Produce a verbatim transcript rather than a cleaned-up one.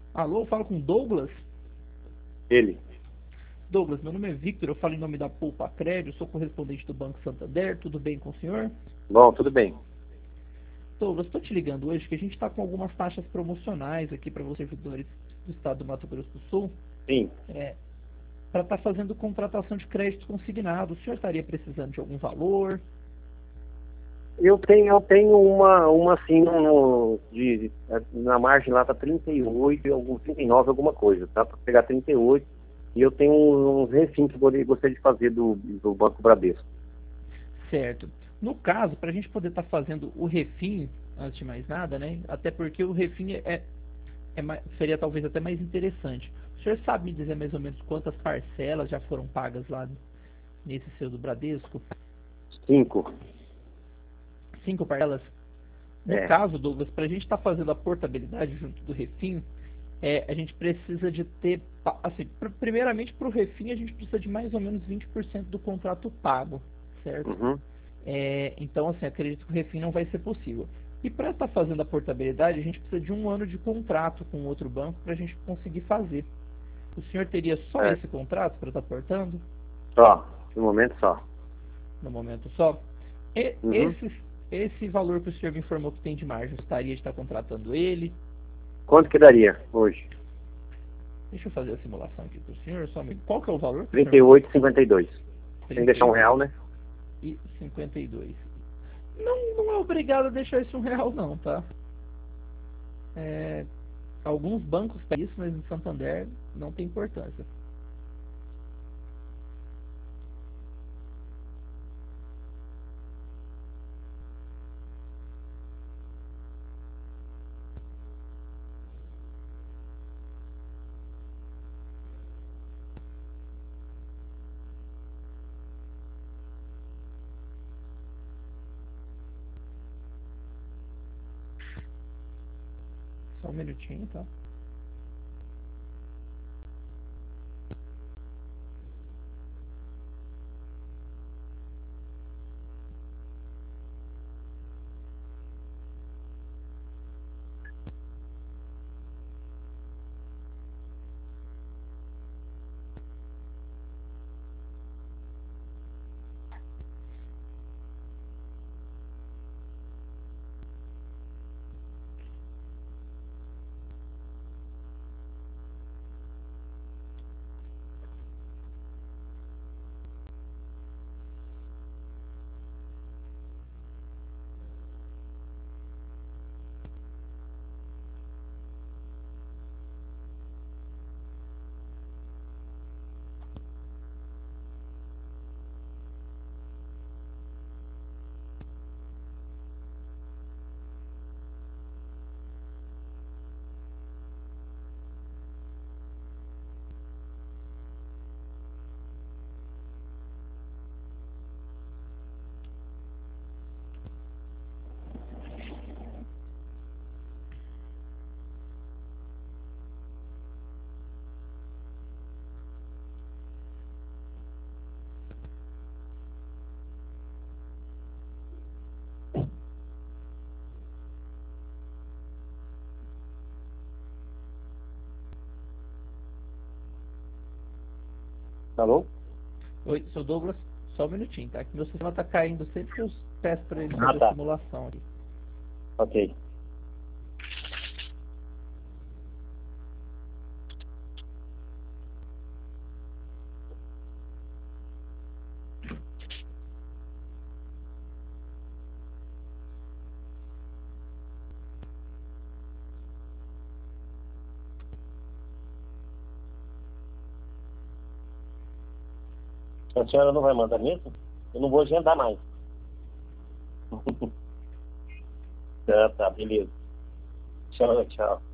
Alô, eu falo com Douglas? Ele. Douglas, meu nome é Victor, eu falo em nome da Poupa Crédito, sou correspondente do Banco Santander, tudo bem com o senhor? Bom, tudo bem. Douglas, estou te ligando hoje que a gente está com algumas taxas promocionais aqui para vocês servidores do estado do Mato Grosso do Sul, Sim. para estar fazendo contratação de crédito consignado. O senhor estaria precisando de algum valor? Eu tenho, eu tenho uma, uma assim, no, de, na margem lá tá trinta e oito, e algum, trinta e nove, alguma coisa, tá? Para pegar trinta e oito. E eu tenho uns refins que eu gostaria gostaria de fazer do, do Banco Bradesco. Certo. No caso, para a gente poder estar fazendo o refim, antes de mais nada, né? Até porque o refim é, é mais- seria talvez até mais interessante. O senhor sabe me dizer mais ou menos quantas parcelas já foram pagas lá nesse seu do Bradesco? Cinco. Cinco parcelas? No É. caso, Douglas, para a gente estar fazendo a portabilidade junto do refim, é, a gente precisa de ter, pa- assim, pr- primeiramente para o refim a gente precisa de mais ou menos vinte por cento do contrato pago, certo? Uhum. É, então, assim, acredito que o refim não vai ser possível. E para estar fazendo a portabilidade, a gente precisa de um ano de contrato com outro banco para a gente conseguir fazer. O senhor teria só É. esse contrato para estar portando, Só. No momento só. no momento só? E Uhum. esse, esse valor que o senhor me informou que tem de margem, gostaria de estar contratando ele? Quanto que daria hoje? Deixa eu fazer a simulação aqui para o senhor. Só me... Qual que é o valor que o Trinta senhor e falou? oito e cinquenta e dois. Sem deixar um real, né? trinta e oito e cinquenta e dois. Não, não é obrigado a deixar esse um real não, tá? É, alguns bancos pedem isso, mas no Santander não tem importância. Só um minutinho, tá? Alô? Oi, seu Douglas, só um minutinho, tá? Que meu sistema tá caindo sempre que eu peço para ele Ah, fazer a tá. simulação aqui. Ok. A senhora não vai mandar mesmo? Eu não vou agendar mais. Tá, tá, beleza. Tchau, tchau.